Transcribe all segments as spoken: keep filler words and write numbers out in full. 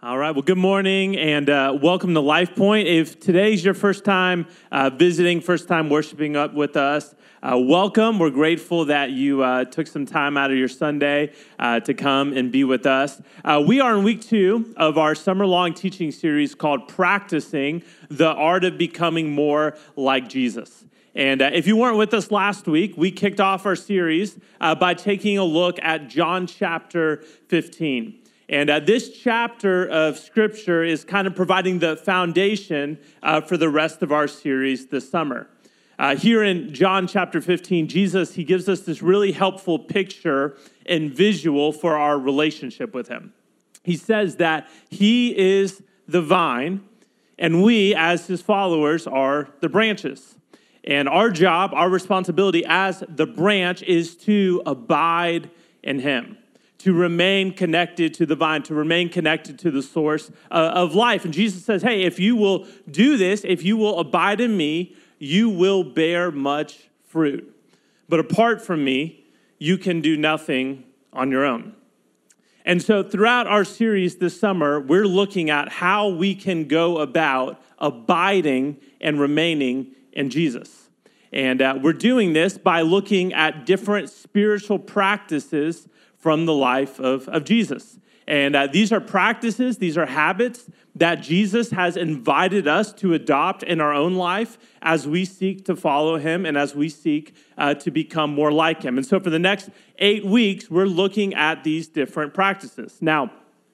All right, well, good morning and uh, welcome to Life Point. If today's your first time uh, visiting, first time worshiping up with us, uh, welcome. We're grateful that you uh, took some time out of your Sunday uh, to come and be with us. Uh, we are in week two of our summer-long teaching series called Practicing the Art of Becoming More Like Jesus. And uh, if you weren't with us last week, we kicked off our series uh, by taking a look at John chapter fifteen. And uh, this chapter of Scripture is kind of providing the foundation uh, for the rest of our series this summer. Uh, here in John chapter fifteen, Jesus, he gives us this really helpful picture and visual for our relationship with him. He says that he is the vine, and we, as his followers, are the branches. And our job, our responsibility as the branch is to abide in him, to remain connected to the vine, to remain connected to the source uh, of life. And Jesus says, hey, if you will do this, if you will abide in me, you will bear much fruit. But apart from me, you can do nothing on your own. And so throughout our series this summer, we're looking at how we can go about abiding and remaining in Jesus. And uh, we're doing this by looking at different spiritual practices from the life of, of Jesus. And uh, these are practices, these are habits that Jesus has invited us to adopt in our own life as we seek to follow him and as we seek uh, to become more like him. And so for the next eight weeks, we're looking at these different practices. Now,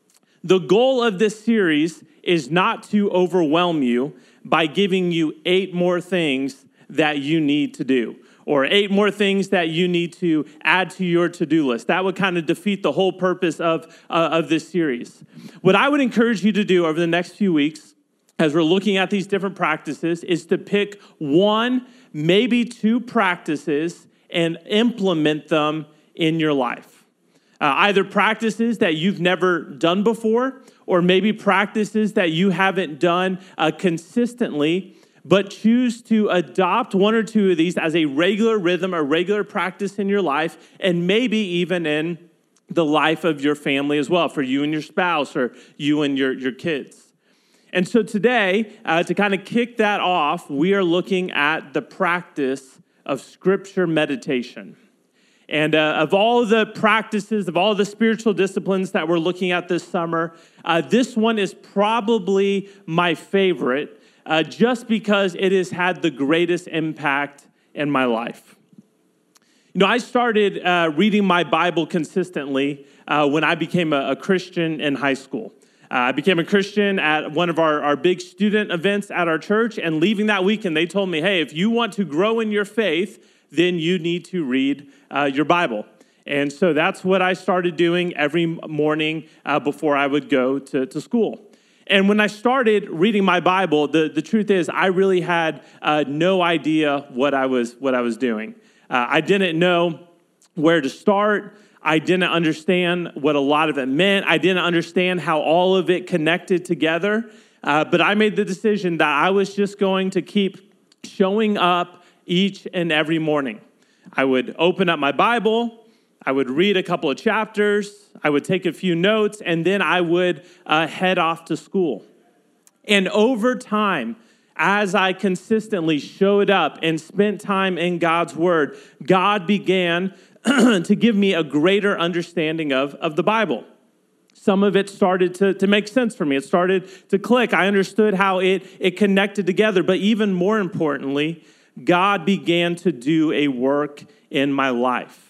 the goal of this series is not to overwhelm you by giving you eight more things that you need to do, or eight more things that you need to add to your to-do list. That would kind of defeat the whole purpose of, uh, of this series. What I would encourage you to do over the next few weeks, as we're looking at these different practices, is to pick one, maybe two practices and implement them in your life. Uh, either practices that you've never done before, or maybe practices that you haven't done uh, consistently, but choose to adopt one or two of these as a regular rhythm, a regular practice in your life, and maybe even in the life of your family as well, for you and your spouse or you and your, your kids. And so today, uh, to kind of kick that off, we are looking at the practice of Scripture meditation. And uh, of all the practices, of all the spiritual disciplines that we're looking at this summer, uh, this one is probably my favorite, Uh, just because it has had the greatest impact in my life. You know, I started uh, reading my Bible consistently uh, when I became a, a Christian in high school. Uh, I became a Christian at one of our, our big student events at our church, and leaving that weekend, they told me, hey, if you want to grow in your faith, then you need to read uh, your Bible. And so that's what I started doing every morning uh, before I would go to, to school. And when I started reading my Bible, the, the truth is I really had uh, no idea what I was what I was doing. Uh, I didn't know where to start. I didn't understand what a lot of it meant. I didn't understand how all of it connected together. Uh, but I made the decision that I was just going to keep showing up each and every morning. I would open up my Bible. I would read a couple of chapters, I would take a few notes, and then I would uh, head off to school. And over time, as I consistently showed up and spent time in God's Word, God began to give me a greater understanding of, of the Bible. Some of it started to, to make sense for me. It started to click. I understood how it, it connected together. But even more importantly, God began to do a work in my life.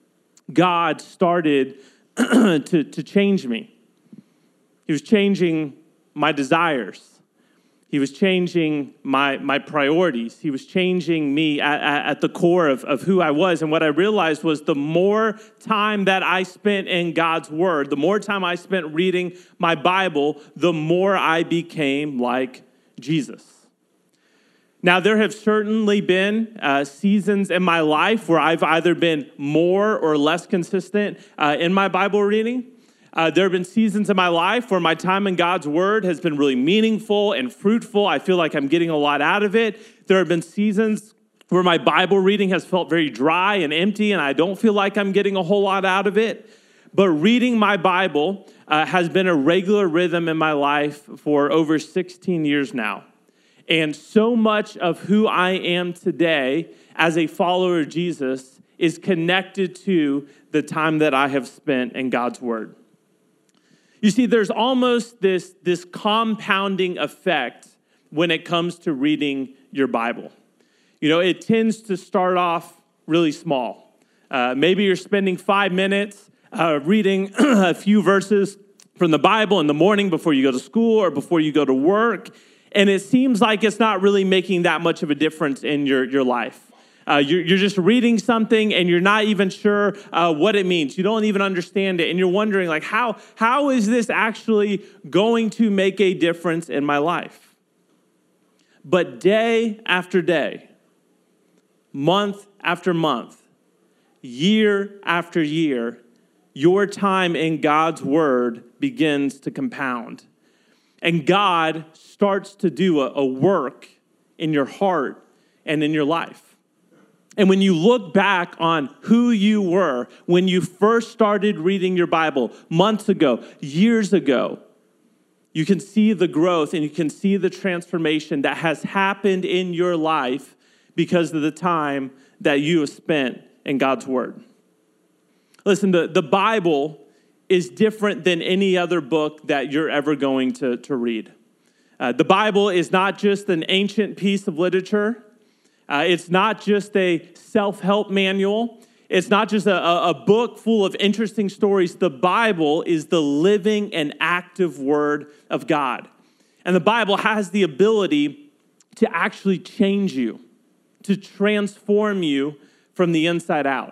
God started to, to change me. He was changing my desires. He was changing my, my priorities. He was changing me at, at, at the core of, of who I was. And what I realized was the more time that I spent in God's Word, the more time I spent reading my Bible, the more I became like Jesus. Now, there have certainly been uh, seasons in my life where I've either been more or less consistent uh, in my Bible reading. Uh, there have been seasons in my life where my time in God's Word has been really meaningful and fruitful. I feel like I'm getting a lot out of it. There have been seasons where my Bible reading has felt very dry and empty, and I don't feel like I'm getting a whole lot out of it. but reading my Bible uh, has been a regular rhythm in my life for over sixteen years now. And so much of who I am today as a follower of Jesus is connected to the time that I have spent in God's Word. You see, there's almost this, this compounding effect when it comes to reading your Bible. You know, it tends to start off really small. Uh, maybe you're spending five minutes uh, reading a few verses from the Bible in the morning before you go to school or before you go to work, and it seems like it's not really making that much of a difference in your, your life. Uh, you're, you're just reading something and you're not even sure uh, what it means. You don't even understand it. And you're wondering, like, how, how is this actually going to make a difference in my life? But day after day, month after month, year after year, your time in God's Word begins to compound. And God starts to do a, a work in your heart and in your life. And when you look back on who you were when you first started reading your Bible months ago, years ago, you can see the growth and you can see the transformation that has happened in your life because of the time that you have spent in God's Word. Listen, the, the Bible is different than any other book that you're ever going to, to read. Uh, the Bible is not just an ancient piece of literature. Uh, it's not just a self-help manual. It's not just a, a book full of interesting stories. The Bible is the living and active Word of God. And the Bible has the ability to actually change you, to transform you from the inside out.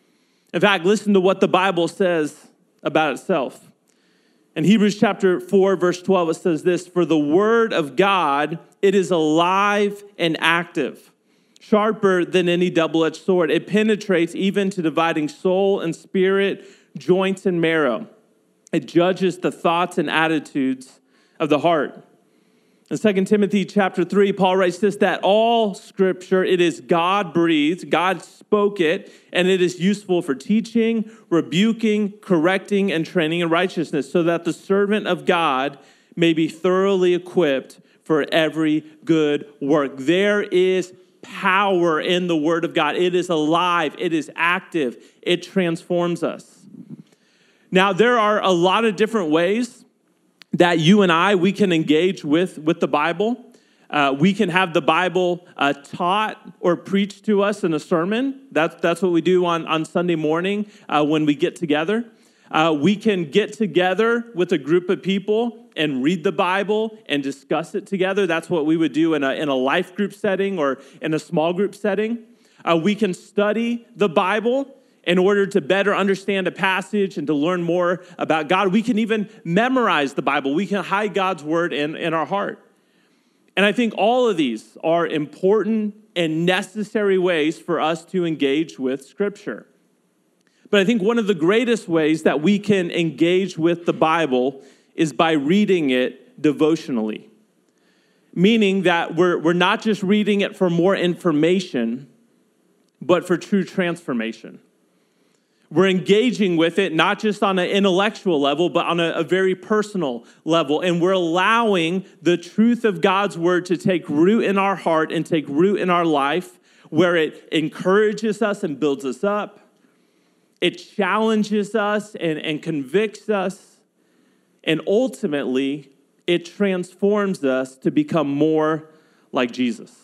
In fact, listen to what the Bible says about itself. In Hebrews chapter four, verse twelve, it says this, "For the Word of God, it is alive and active, sharper than any double-edged sword. It penetrates even to dividing soul and spirit, joints and marrow. It judges the thoughts and attitudes of the heart." In Second Timothy chapter three, Paul writes this, that all Scripture, it is God-breathed, God spoke it, and it is useful for teaching, rebuking, correcting, and training in righteousness, so that the servant of God may be thoroughly equipped for every good work. There is power in the Word of God. It is alive. It is active. It transforms us. Now, there are a lot of different ways that you and I, we can engage with, with the Bible. Uh, we can have the Bible uh, taught or preached to us in a sermon. That's, that's what we do on, on Sunday morning uh, when we get together. Uh, we can get together with a group of people and read the Bible and discuss it together. That's what we would do in a, in a life group setting or in a small group setting. Uh, we can study the Bible in order to better understand a passage and to learn more about God. We can even memorize the Bible. We can hide God's Word in, in our heart. And I think all of these are important and necessary ways for us to engage with Scripture. But I think one of the greatest ways that we can engage with the Bible is by reading it devotionally. Meaning that we're, we're not just reading it for more information, but for true transformation. We're engaging with it not just on an intellectual level, but on a, a very personal level. And we're allowing the truth of God's Word to take root in our heart and take root in our life, where it encourages us and builds us up. It challenges us and, and convicts us. And ultimately, it transforms us to become more like Jesus.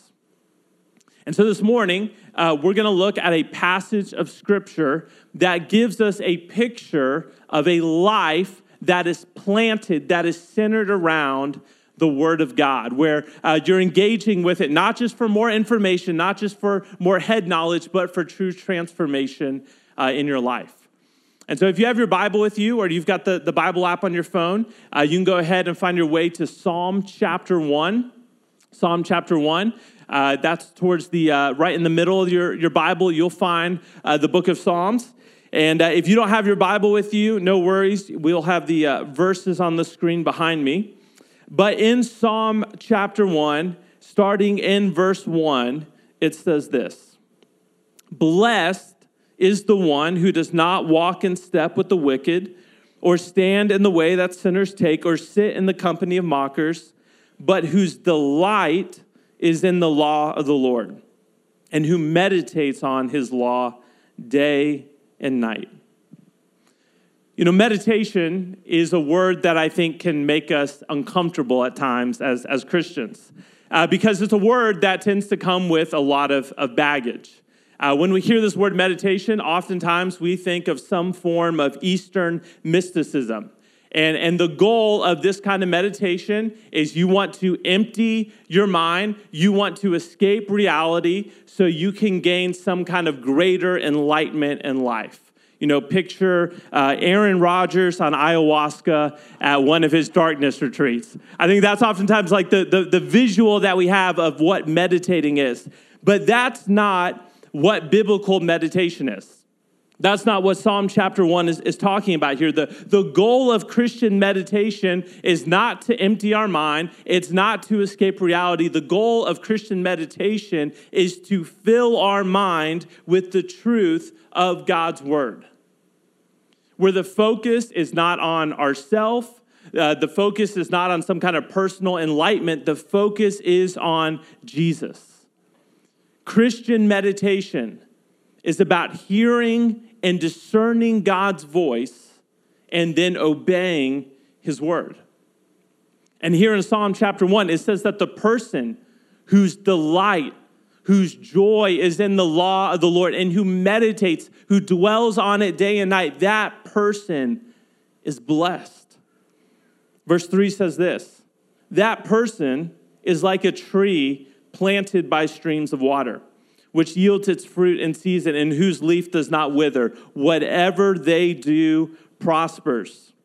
And so this morning, uh, we're going to look at a passage of Scripture that gives us a picture of a life that is planted, that is centered around the Word of God, where uh, you're engaging with it, not just for more information, not just for more head knowledge, but for true transformation uh, in your life. And so if you have your Bible with you or you've got the, the Bible app on your phone, uh, you can go ahead and find your way to Psalm chapter one. Psalm chapter one. Uh, that's towards the, uh, right in the middle of your, your Bible, you'll find uh, the book of Psalms. And uh, if you don't have your Bible with you, no worries. We'll have the uh, verses on the screen behind me. But in Psalm chapter one, starting in verse one, it says this: "Blessed is the one who does not walk in step with the wicked, or stand in the way that sinners take, or sit in the company of mockers, but whose delight is in the law of the Lord, and who meditates on his law day and night. You know, meditation is a word that I think can make us uncomfortable at times as, as Christians, uh, because it's a word that tends to come with a lot of, of baggage. Uh, when we hear this word meditation, oftentimes we think of some form of Eastern mysticism. And, and the goal of this kind of meditation is you want to empty your mind, you want to escape reality so you can gain some kind of greater enlightenment in life. You know, picture uh, Aaron Rodgers on ayahuasca at one of his darkness retreats. I think that's oftentimes like the, the, the visual that we have of what meditating is. But that's not what biblical meditation is. That's not what Psalm chapter one is, is talking about here. The, the goal of Christian meditation is not to empty our mind. It's not to escape reality. The goal of Christian meditation is to fill our mind with the truth of God's word, where the focus is not on ourself. Uh, the focus is not on some kind of personal enlightenment. The focus is on Jesus. Christian meditation is about hearing and discerning God's voice and then obeying his word. And here in Psalm chapter one, it says that the person whose delight, whose joy is in the law of the Lord and who meditates, who dwells on it day and night, that person is blessed. Verse three says this, that person is like a tree planted by streams of water, which yields its fruit in season and whose leaf does not wither. Whatever they do prospers.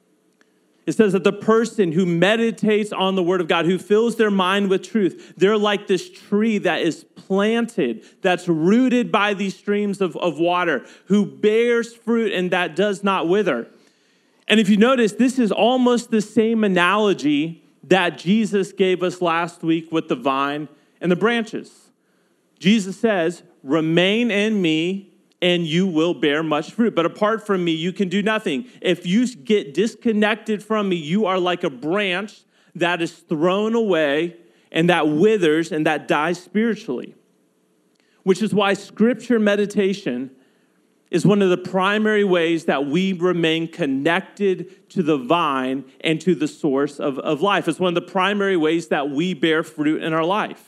It says that the person who meditates on the word of God, who fills their mind with truth, they're like this tree that is planted, that's rooted by these streams of, of water, who bears fruit and that does not wither. And if you notice, this is almost the same analogy that Jesus gave us last week with the vine and the branches. Jesus says, remain in me and you will bear much fruit. But apart from me, you can do nothing. If you get disconnected from me, you are like a branch that is thrown away and that withers and that dies spiritually. Which is why scripture meditation is one of the primary ways that we remain connected to the vine and to the source of, of life. It's one of the primary ways that we bear fruit in our life.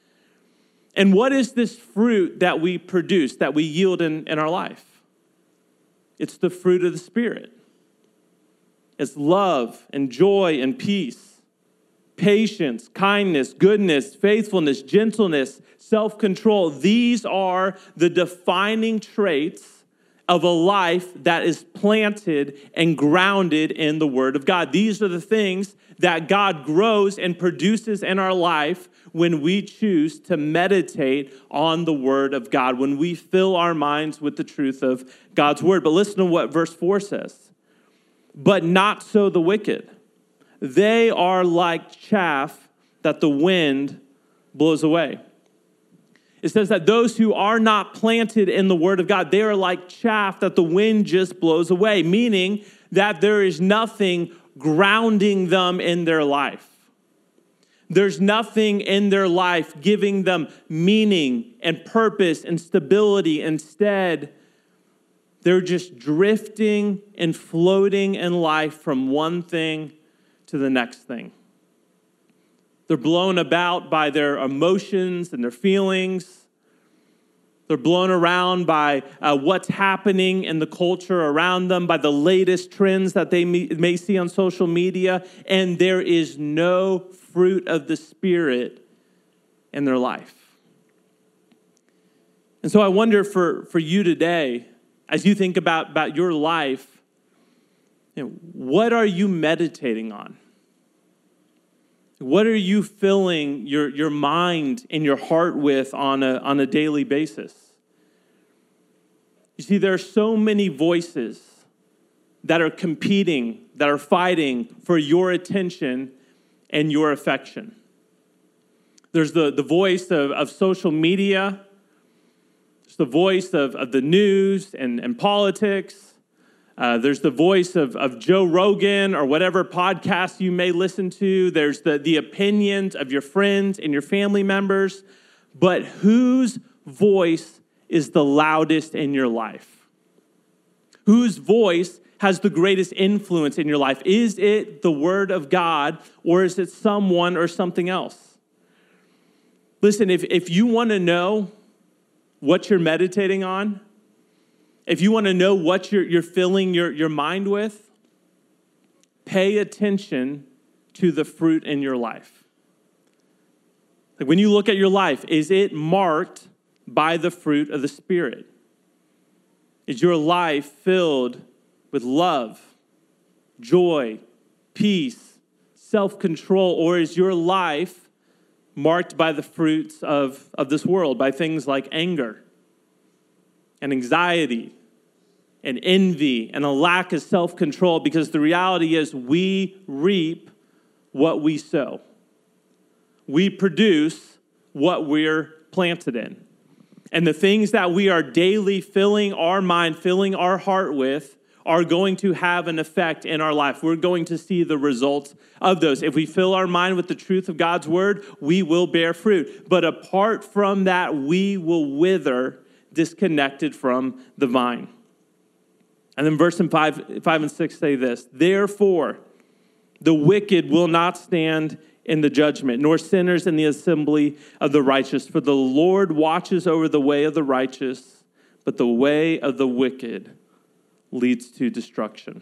And what is this fruit that we produce, that we yield in, in our life? It's the fruit of the Spirit. It's love and joy and peace, patience, kindness, goodness, faithfulness, gentleness, self-control. These are the defining traits of a life that is planted and grounded in the Word of God. These are the things that God grows and produces in our life when we choose to meditate on the Word of God, when we fill our minds with the truth of God's Word. But listen to what verse four says. But not so the wicked. They are like chaff that the wind blows away. It says that those who are not planted in the Word of God, they are like chaff that the wind just blows away, meaning that there is nothing grounding them in their life. There's nothing in their life giving them meaning and purpose and stability. Instead, they're just drifting and floating in life from one thing to the next thing. They're blown about by their emotions and their feelings. They're blown around by uh, what's happening in the culture around them, by the latest trends that they may, may see on social media, and there is no fruit of the Spirit in their life. And so I wonder for, for you today, as you think about, about your life, you know, what are you meditating on? What are you filling your, your mind and your heart with on a, on a daily basis? You see, there are so many voices that are competing, that are fighting for your attention and your affection. There's the, the voice of, of social media. There's the voice of, of the news and, and politics. Uh, there's the voice of, of Joe Rogan or whatever podcast you may listen to. There's the, the opinions of your friends and your family members. But whose voice is the loudest in your life? Whose voice has the greatest influence in your life? Is it the Word of God, or is it someone or something else? Listen, if, if you want to know what you're meditating on, if you want to know what you're, you're filling your, your mind with, pay attention to the fruit in your life. Like when you look at your life, is it marked by the fruit of the Spirit? Is your life filled with love, joy, peace, self-control, or is your life marked by the fruits of, of this world, by things like anger and anxiety and envy and a lack of self-control? Because the reality is we reap what we sow. We produce what we're planted in. And the things that we are daily filling our mind, filling our heart with, are going to have an effect in our life. We're going to see the results of those. If we fill our mind with the truth of God's word, we will bear fruit. But apart from that, we will wither, disconnected from the vine. And then verse five, five and six say this: therefore, the wicked will not stand in the judgment, nor sinners in the assembly of the righteous. For the Lord watches over the way of the righteous, but the way of the wicked leads to destruction.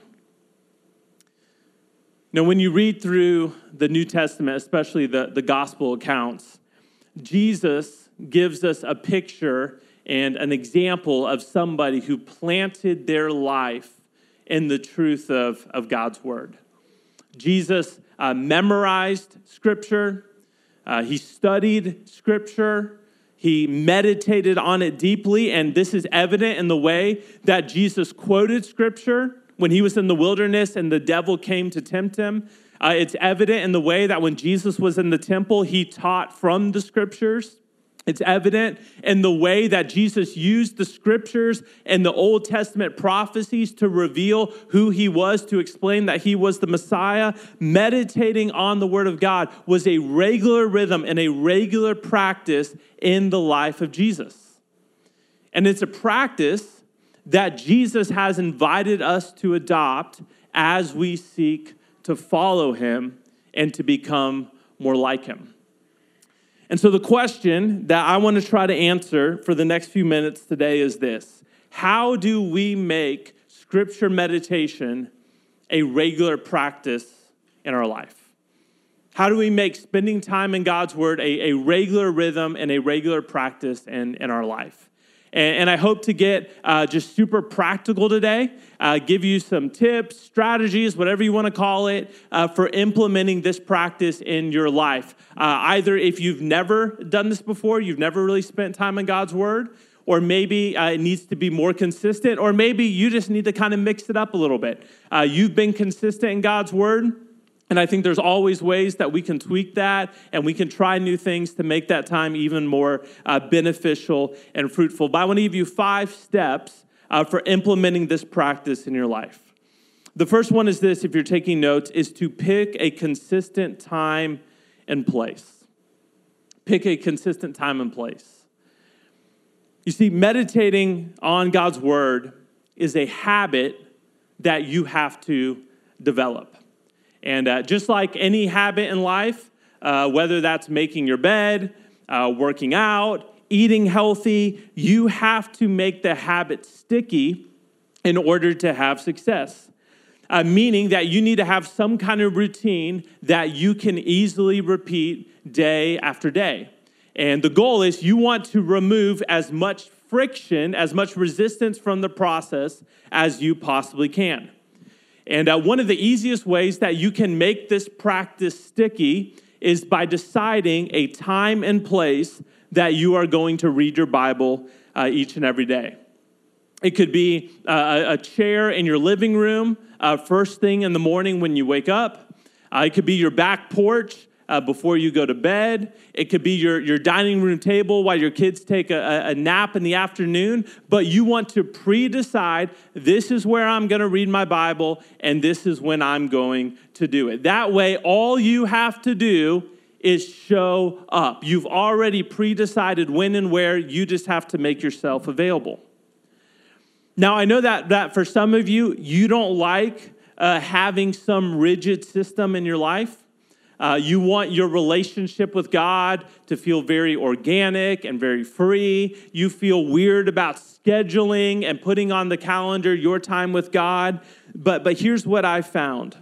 Now, when you read through the New Testament, especially the, the gospel accounts, Jesus gives us a picture and an example of somebody who planted their life in the truth of, of God's word. Jesus uh, memorized Scripture. Uh, he studied Scripture. He meditated on it deeply, and this is evident in the way that Jesus quoted Scripture when he was in the wilderness and the devil came to tempt him. Uh, it's evident in the way that when Jesus was in the temple, he taught from the Scriptures. It's evident in the way that Jesus used the Scriptures and the Old Testament prophecies to reveal who he was, to explain that he was the Messiah. Meditating on the Word of God was a regular rhythm and a regular practice in the life of Jesus. And it's a practice that Jesus has invited us to adopt as we seek to follow him and to become more like him. And so the question that I want to try to answer for the next few minutes today is this: how do we make Scripture meditation a regular practice in our life? How do we make spending time in God's Word a, a regular rhythm and a regular practice in, in our life? And, and I hope to get uh, just super practical today, uh, give you some tips, strategies, whatever you want to call it, uh, for implementing this practice in your life. Uh, either if you've never done this before, you've never really spent time in God's Word, or maybe uh, it needs to be more consistent, or maybe you just need to kind of mix it up a little bit. Uh, you've been consistent in God's Word, and I think there's always ways that we can tweak that and we can try new things to make that time even more uh, beneficial and fruitful. But I want to give you five steps uh, for implementing this practice in your life. The first one is this, if you're taking notes, is to pick a consistent time and place. Pick a consistent time and place. You see, meditating on God's Word is a habit that you have to develop. And uh, just like any habit in life, uh, whether that's making your bed, uh, working out, eating healthy, you have to make the habit sticky in order to have success. Uh, meaning that you need to have some kind of routine that you can easily repeat day after day. And the goal is you want to remove as much friction, as much resistance from the process as you possibly can. And uh, one of the easiest ways that you can make this practice sticky is by deciding a time and place that you are going to read your Bible uh, each and every day. It could be uh, a chair in your living room uh, first thing in the morning when you wake up. Uh, it could be your back porch uh, before you go to bed. It could be your, your dining room table while your kids take a, a nap in the afternoon. But you want to pre-decide, this is where I'm going to read my Bible, and this is when I'm going to do it. That way, all you have to do is show up. You've already pre-decided when and where. You just have to make yourself available. Now, I know that, that for some of you, you don't like uh, having some rigid system in your life. Uh, you want your relationship with God to feel very organic and very free. You feel weird about scheduling and putting on the calendar your time with God. But, but here's what I found.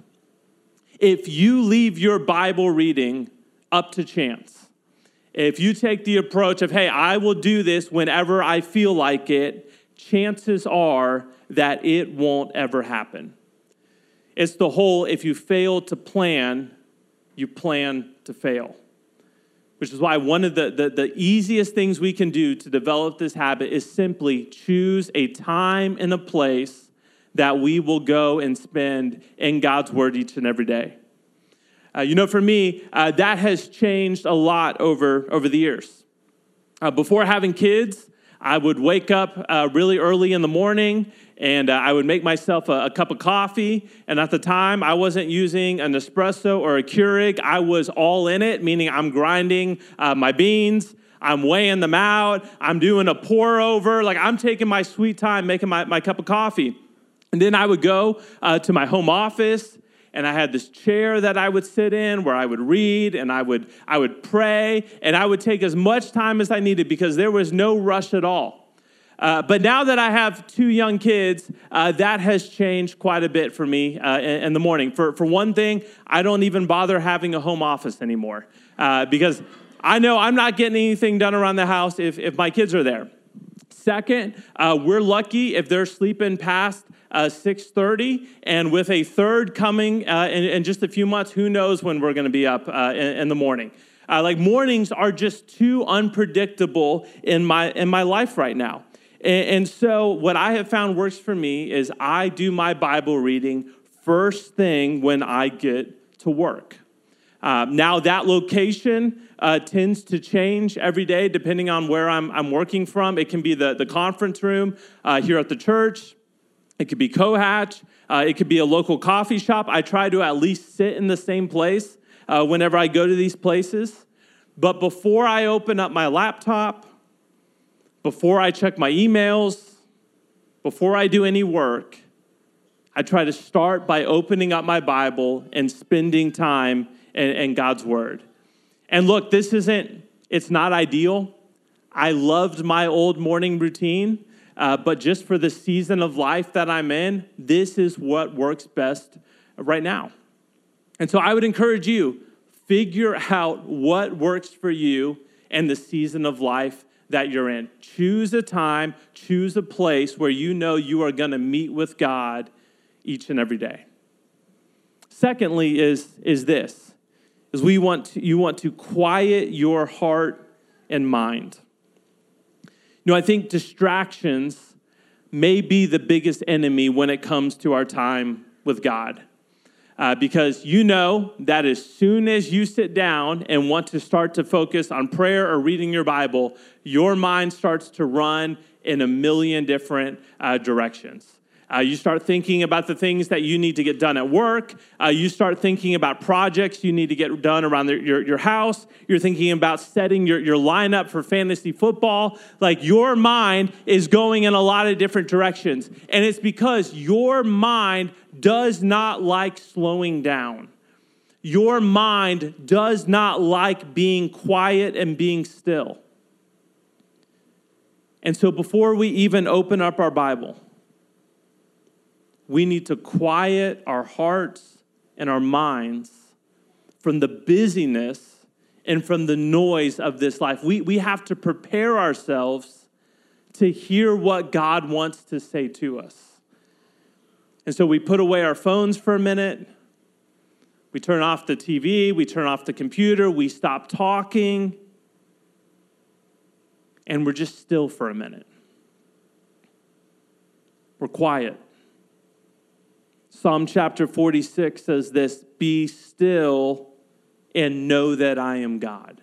If you leave your Bible reading up to chance, if you take the approach of, hey, I will do this whenever I feel like it, chances are that it won't ever happen. It's the whole, if you fail to plan, you plan to fail. Which is why one of the, the, the easiest things we can do to develop this habit is simply choose a time and a place that we will go and spend in God's Word each and every day. Uh, you know, for me, uh, that has changed a lot over, over the years. Uh, before having kids, I would wake up uh, really early in the morning, and uh, I would make myself a, a cup of coffee. And at the time, I wasn't using an espresso or a Keurig. I was all in it, meaning I'm grinding uh, my beans. I'm weighing them out. I'm doing a pour over. Like, I'm taking my sweet time making my, my cup of coffee. And then I would go uh, to my home office, and I had this chair that I would sit in where I would read, and I would I would pray, and I would take as much time as I needed because there was no rush at all. Uh, but now that I have two young kids, uh, that has changed quite a bit for me uh, in, in the morning. For, for one thing, I don't even bother having a home office anymore uh, because I know I'm not getting anything done around the house if, if my kids are there. Second, uh, we're lucky if they're sleeping past uh, six thirty, and with a third coming uh, in, in just a few months, who knows when we're going to be up uh, in, in the morning. Uh, like mornings are just too unpredictable in my in my life right now. And, and so what I have found works for me is I do my Bible reading first thing when I get to work. Uh, now that location uh, tends to change every day depending on where I'm, I'm working from. It can be the, the conference room uh, here at the church. It could be Cohatch. Uh, it could be a local coffee shop. I try to at least sit in the same place uh, whenever I go to these places. But before I open up my laptop, before I check my emails, before I do any work, I try to start by opening up my Bible and spending time in, in God's Word. And look, this isn't, it's not ideal. I loved my old morning routine. Uh, but just for the season of life that I'm in, this is what works best right now. And so I would encourage you, figure out what works for you and the season of life that you're in. Choose a time, choose a place where you know you are going to meet with God each and every day. Secondly is, is this, is we want to, you want to quiet your heart and mind. You know, I think distractions may be the biggest enemy when it comes to our time with God. Uh, because you know that as soon as you sit down and want to start to focus on prayer or reading your Bible, your mind starts to run in a million different uh, directions. Uh, you start thinking about the things that you need to get done at work. Uh, you start thinking about projects you need to get done around the, your, your house. You're thinking about setting your, your lineup for fantasy football. Like your mind is going in a lot of different directions. And it's because your mind does not like slowing down. Your mind does not like being quiet and being still. And so before we even open up our Bible, we need to quiet our hearts and our minds from the busyness and from the noise of this life. We, we have to prepare ourselves to hear what God wants to say to us. And so we put away our phones for a minute. We turn off the T V. We turn off the computer. We stop talking. And we're just still for a minute. We're quiet. Psalm chapter forty-six says this, "Be still and know that I am God.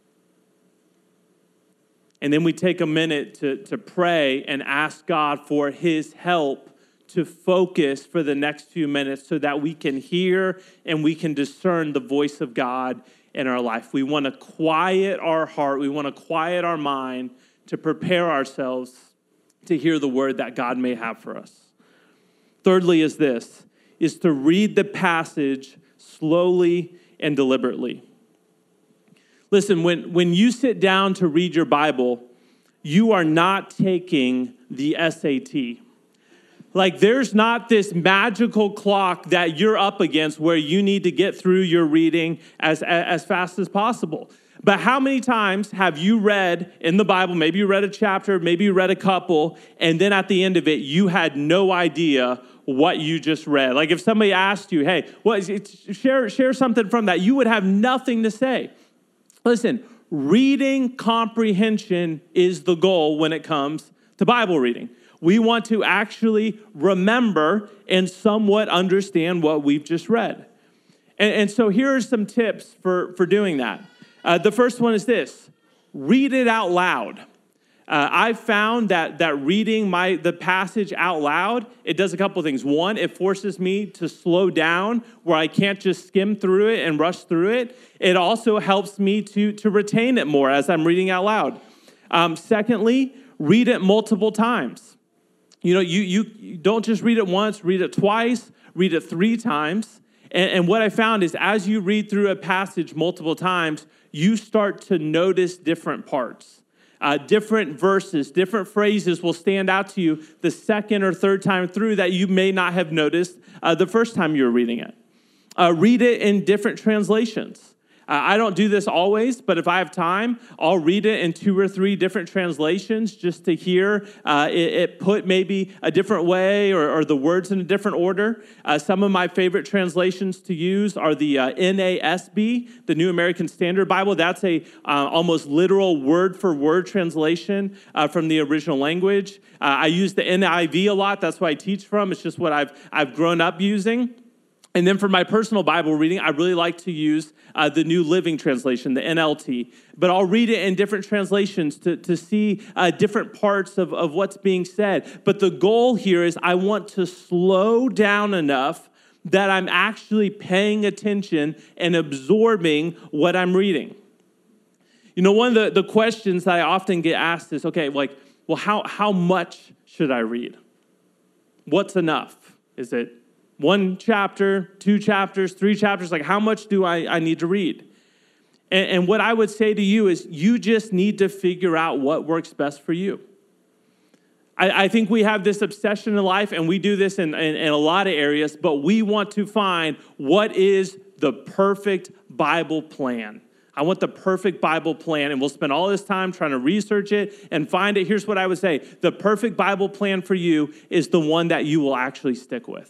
And then we take a minute to, to pray and ask God for his help to focus for the next few minutes so that we can hear and we can discern the voice of God in our life. We want to quiet our heart. We want to quiet our mind to prepare ourselves to hear the word that God may have for us. Thirdly is this, is to read the passage slowly and deliberately. Listen, when, when you sit down to read your Bible, you are not taking the S A T. Like there's not this magical clock that you're up against where you need to get through your reading as, as fast as possible. But how many times have you read in the Bible, maybe you read a chapter, maybe you read a couple, and then at the end of it, you had no idea what you just read? Like if somebody asked you, hey, what, share, share something from that, you would have nothing to say. Listen, reading comprehension is the goal when it comes to Bible reading. We want to actually remember and somewhat understand what we've just read. And, and so here are some tips for, for doing that. Uh, the first one is this, read it out loud. Uh, I've found that that reading my the passage out loud, it does a couple of things. One, it forces me to slow down where I can't just skim through it and rush through it. It also helps me to, to retain it more as I'm reading out loud. Um, secondly, read it multiple times. You know, you, you don't just read it once, read it twice, read it three times. And, and what I found is as you read through a passage multiple times, you start to notice different parts. Uh, different verses, different phrases will stand out to you the second or third time through that you may not have noticed uh, the first time you were reading it. Uh, read it in different translations. Uh, I don't do this always, but if I have time, I'll read it in two or three different translations just to hear uh, it, it put maybe a different way or, or the words in a different order. Uh, some of my favorite translations to use are the uh, N A S B, the New American Standard Bible. That's a uh, almost literal word-for-word translation uh, from the original language. Uh, I use the N I V a lot. That's what I teach from. It's just what I've I've grown up using. And then for my personal Bible reading, I really like to use uh, the New Living Translation, the N L T. But I'll read it in different translations to, to see uh, different parts of, of what's being said. But the goal here is I want to slow down enough that I'm actually paying attention and absorbing what I'm reading. You know, one of the, the questions that I often get asked is, okay, like, well, how, how much should I read? What's enough? Is it one chapter, two chapters, three chapters? Like, how much do I, I need to read? And, and what I would say to you is you just need to figure out what works best for you. I, I think we have this obsession in life, and we do this in, in, in a lot of areas, but we want to find what is the perfect Bible plan. I want the perfect Bible plan, and we'll spend all this time trying to research it and find it. Here's what I would say. The perfect Bible plan for you is the one that you will actually stick with.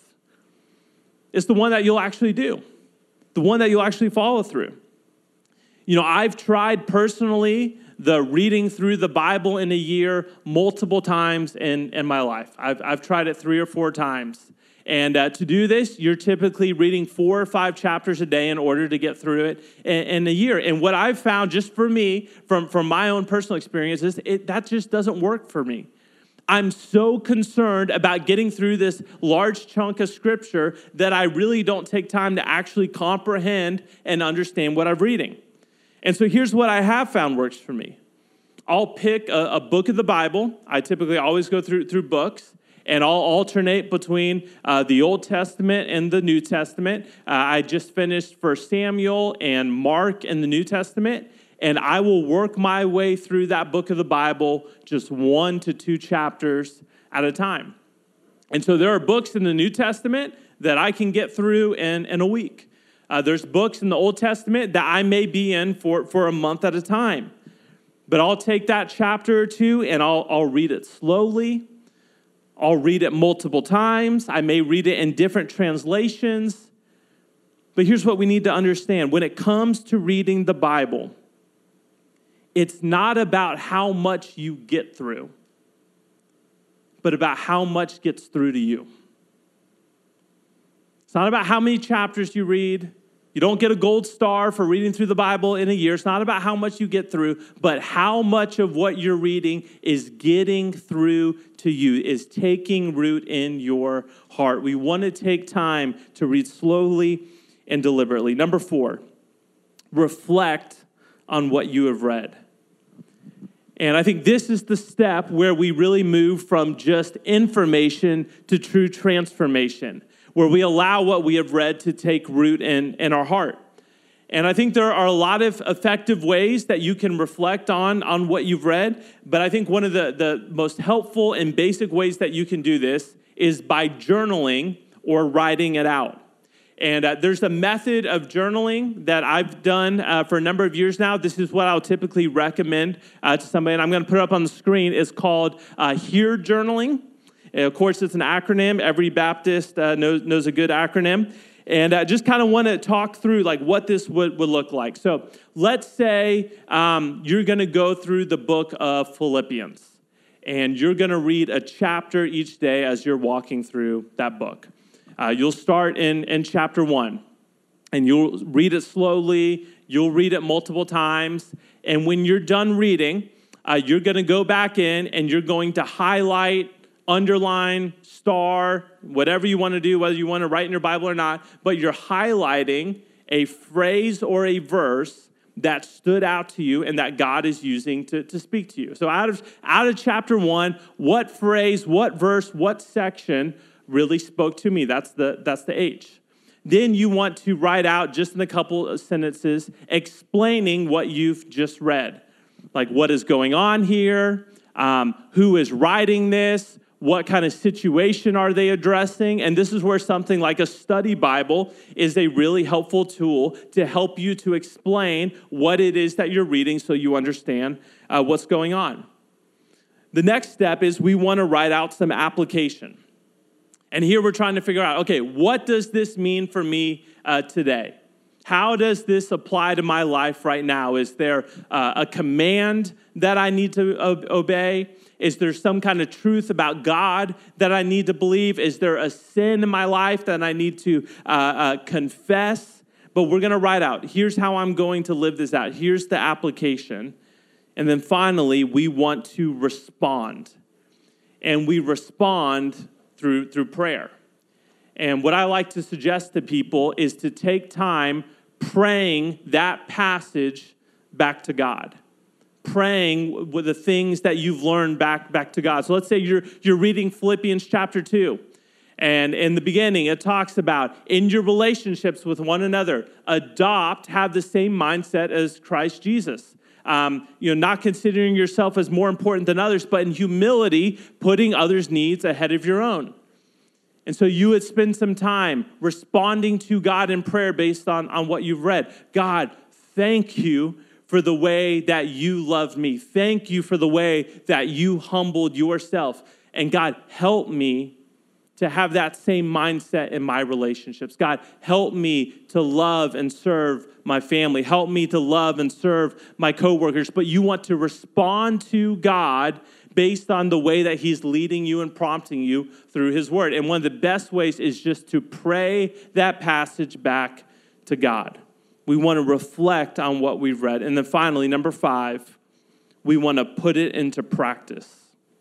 It's the one that you'll actually do, the one that you'll actually follow through. You know, I've tried personally the reading through the Bible in a year multiple times in, in my life. I've, I've tried it three or four times. And uh, to do this, you're typically reading four or five chapters a day in order to get through it in, in a year. And what I've found just for me, from, from my own personal experience, is it, that just doesn't work for me. I'm so concerned about getting through this large chunk of scripture that I really don't take time to actually comprehend and understand what I'm reading. And so here's what I have found works for me. I'll pick a, a book of the Bible. I typically always go through, through books, and I'll alternate between uh, the Old Testament and the New Testament. Uh, I just finished First Samuel and Mark in the New Testament. And I will work my way through that book of the Bible just one to two chapters at a time. And so there are books in the New Testament that I can get through in, in a week. Uh, there's books in the Old Testament that I may be in for, for a month at a time. But I'll take that chapter or two and I'll, I'll read it slowly. I'll read it multiple times. I may read it in different translations. But here's what we need to understand. When it comes to reading the Bible, it's not about how much you get through, but about how much gets through to you. It's not about how many chapters you read. You don't get a gold star for reading through the Bible in a year. It's not about how much you get through, but how much of what you're reading is getting through to you, is taking root in your heart. We want to take time to read slowly and deliberately. Number four, reflect on what you have read. And I think this is the step where we really move from just information to true transformation, where we allow what we have read to take root in, in our heart. And I think there are a lot of effective ways that you can reflect on, on what you've read, but I think one of the, the most helpful and basic ways that you can do this is by journaling or writing it out. And uh, there's a method of journaling that I've done uh, for a number of years now. This is what I'll typically recommend uh, to somebody, and I'm going to put it up on the screen. It's called uh, HEAR journaling. And of course, it's an acronym. Every Baptist uh, knows, knows a good acronym. And I just kind of want to talk through like what this would, would look like. So let's say um, you're going to go through the book of Philippians, and you're going to read a chapter each day as you're walking through that book. Uh, you'll start in, in chapter one, and you'll read it slowly. You'll read it multiple times. And when you're done reading, uh, you're going to go back in, and you're going to highlight, underline, star, whatever you want to do, whether you want to write in your Bible or not, but you're highlighting a phrase or a verse that stood out to you and that God is using to, to speak to you. So out of, out of chapter one, what phrase, what verse, what section really spoke to me? That's the, that's the H. Then you want to write out just in a couple of sentences explaining what you've just read. Like what is going on here, um, who is writing this, what kind of situation are they addressing? And this is where something like a study Bible is a really helpful tool to help you to explain what it is that you're reading so you understand uh, what's going on. The next step is we want to write out some application. And here we're trying to figure out, okay, what does this mean for me uh, today? How does this apply to my life right now? Is there uh, a command that I need to o- obey? Is there some kind of truth about God that I need to believe? Is there a sin in my life that I need to uh, uh, confess? But we're going to write out, here's how I'm going to live this out. Here's the application. And then finally, we want to respond. And we respond through, through prayer. And what I like to suggest to people is to take time praying that passage back to God. Praying with the things that you've learned back, back to God. So let's say you're, you're reading Philippians chapter two. And in the beginning, it talks about in your relationships with one another, adopt, have the same mindset as Christ Jesus. Um, you know, not considering yourself as more important than others, but in humility, putting others' needs ahead of your own. And so you would spend some time responding to God in prayer based on, on what you've read. God, thank you for the way that you loved me. Thank you for the way that you humbled yourself. And God, help me to have that same mindset in my relationships. God, help me to love and serve my family. Help me to love and serve my coworkers. But you want to respond to God based on the way that he's leading you and prompting you through his word. And one of the best ways is just to pray that passage back to God. We want to reflect on what we've read. And then finally, number five, we want to put it into practice.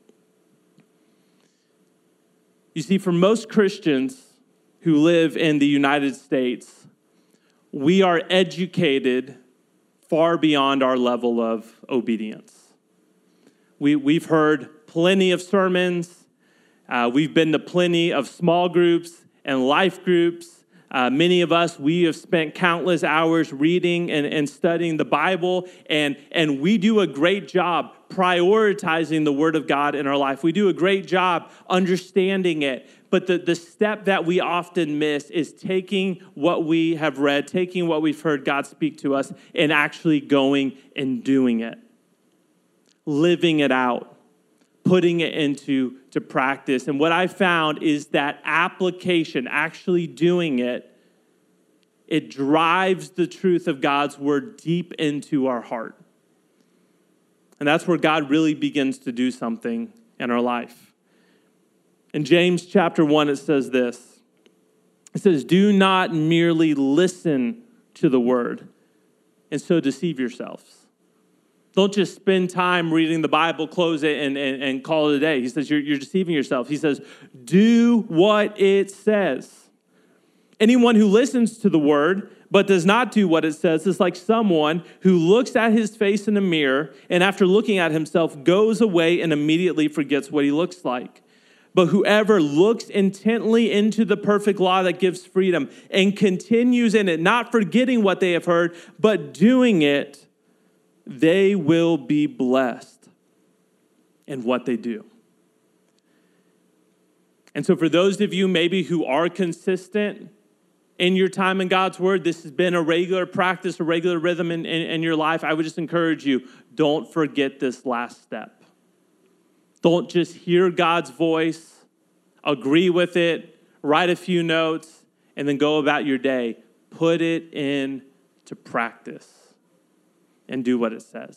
You see, for most Christians who live in the United States, we are educated far beyond our level of obedience. We, we've heard plenty of sermons. Uh, we've been to plenty of small groups and life groups. Uh, many of us, we have spent countless hours reading and, and studying the Bible, and, and we do a great job prioritizing the Word of God in our life. We do a great job understanding it, but the, the step that we often miss is taking what we have read, taking what we've heard God speak to us, and actually going and doing it, living it out, putting it into to practice. And what I found is that application, actually doing it, it drives the truth of God's word deep into our heart. And that's where God really begins to do something in our life. In James chapter one, it says this. It says, do not merely listen to the word, and so deceive yourselves. Don't just spend time reading the Bible, close it, and, and, and call it a day. He says, you're, you're deceiving yourself. He says, do what it says. Anyone who listens to the word but does not do what it says is like someone who looks at his face in a mirror and after looking at himself goes away and immediately forgets what he looks like. But whoever looks intently into the perfect law that gives freedom and continues in it, not forgetting what they have heard, but doing it, they will be blessed in what they do. And so for those of you maybe who are consistent in your time in God's word, this has been a regular practice, a regular rhythm in, in, in your life, I would just encourage you, don't forget this last step. Don't just hear God's voice, agree with it, write a few notes, and then go about your day. Put it into practice and do what it says.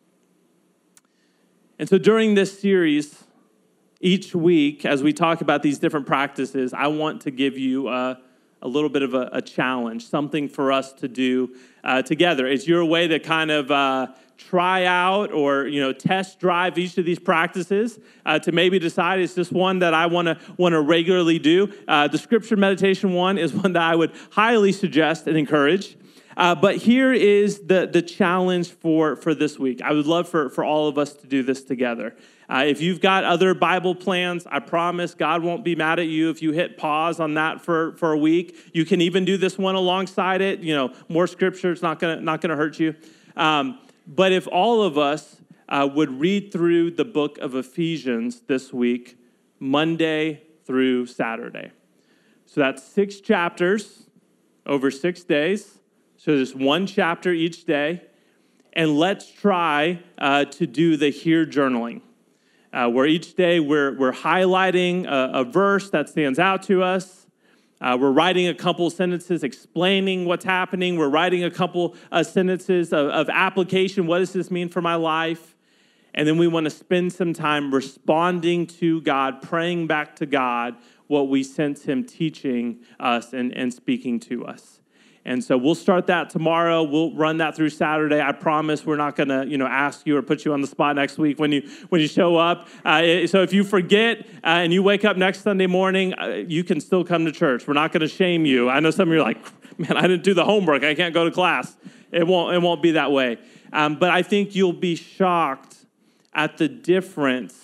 And so during this series, each week, as we talk about these different practices, I want to give you a, a little bit of a, a challenge, something for us to do uh, together. It's your way to kind of uh, try out or, you know, test drive each of these practices uh, to maybe decide, is this one that I want to want to regularly do? Uh, the scripture meditation one is one that I would highly suggest and encourage. Uh, but here is the, the challenge for, for this week. I would love for, for all of us to do this together. Uh, if you've got other Bible plans, I promise God won't be mad at you if you hit pause on that for, for a week. You can even do this one alongside it. You know, more scripture, it's not gonna not gonna hurt you. Um, but if all of us uh, would read through the book of Ephesians this week, Monday through Saturday. So that's six chapters over six days. So just one chapter each day. And let's try uh, to do the Here journaling, uh, where each day we're, we're highlighting a, a verse that stands out to us. Uh, we're writing a couple sentences explaining what's happening. We're writing a couple uh, sentences of, of application. What does this mean for my life? And then we want to spend some time responding to God, praying back to God what we sense him teaching us and, and speaking to us. And so we'll start that tomorrow. We'll run that through Saturday. I promise we're not going to, you know, ask you or put you on the spot next week when you when you show up. Uh, so if you forget uh, and you wake up next Sunday morning, uh, you can still come to church. We're not going to shame you. I know some of you are like, man, I didn't do the homework. I can't go to class. It won't. It won't be that way. Um, but I think you'll be shocked at the difference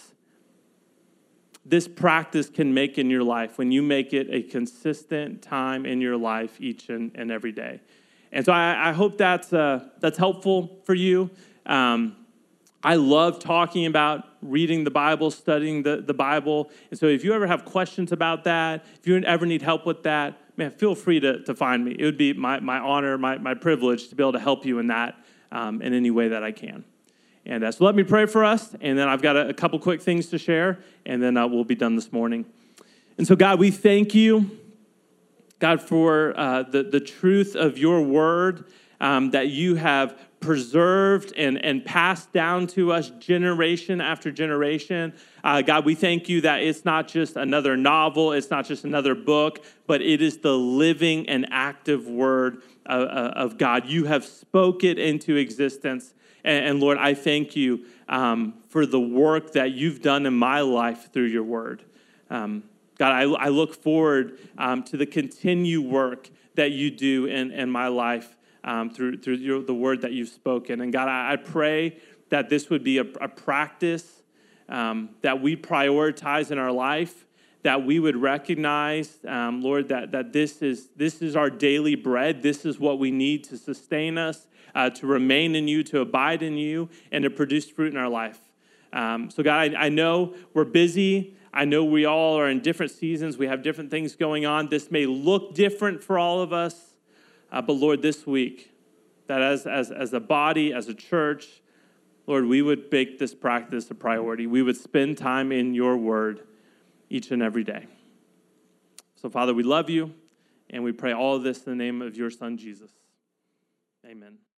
this practice can make in your life when you make it a consistent time in your life each and, and every day. And so I, I hope that's uh, that's helpful for you. Um, I love talking about reading the Bible, studying the, the Bible. And so if you ever have questions about that, if you ever need help with that, man, feel free to, to find me. It would be my, my honor, my, my privilege to be able to help you in that um, in any way that I can. And uh, so let me pray for us, and then I've got a, a couple quick things to share, and then uh, we'll be done this morning. And so, God, we thank you, God, for uh, the, the truth of your word um, that you have preserved and, and passed down to us generation after generation. Uh, God, we thank you that it's not just another novel, it's not just another book, but it is the living and active word of, of God. You have spoke it into existence. And, and Lord, I thank you um, for the work that you've done in my life through your word. Um, God, I, I look forward um, to the continued work that you do in, in my life um, through, through your, the word that you've spoken. And God, I, I pray that this would be a, a practice um, that we prioritize in our life, that we would recognize, um, Lord, that, that this is this is our daily bread. This is what we need to sustain us, uh, to remain in you, to abide in you, and to produce fruit in our life. Um, so, God, I, I know we're busy. I know we all are in different seasons. We have different things going on. This may look different for all of us. Uh, but, Lord, this week, that as, as, as a body, as a church, Lord, we would make this practice a priority. We would spend time in your word each and every day. So, Father, we love you, and we pray all of this in the name of your Son, Jesus. Amen.